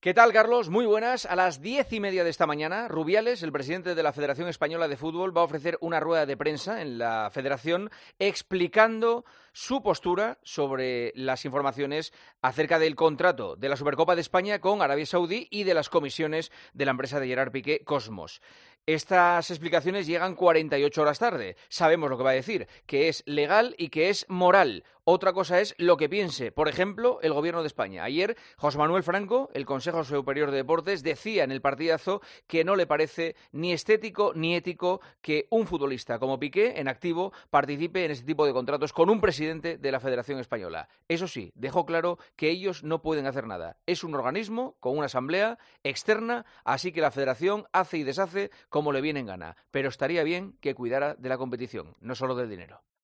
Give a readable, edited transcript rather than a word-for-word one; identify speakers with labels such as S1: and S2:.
S1: ¿Qué tal, Carlos? Muy buenas. A las 10:30 de esta mañana, Rubiales, el presidente de la Federación Española de Fútbol, va a ofrecer una rueda de prensa en la Federación explicando su postura sobre las informaciones acerca del contrato de la Supercopa de España con Arabia Saudí y de las comisiones de la empresa de Gerard Piqué, Cosmos. Estas explicaciones llegan 48 horas tarde. Sabemos lo que va a decir, que es legal y que es moral. Otra cosa es lo que piense, por ejemplo, el Gobierno de España. Ayer, José Manuel Franco, el Consejo Superior de Deportes, decía en el partidazo que no le parece ni estético ni ético que un futbolista como Piqué, en activo, participe en este tipo de contratos con un presidente de la Federación Española. Eso sí, dejó claro que ellos no pueden hacer nada. Es un organismo con una asamblea externa, así que la Federación hace y deshace como le viene en gana. Pero estaría bien que cuidara de la competición, no solo del dinero.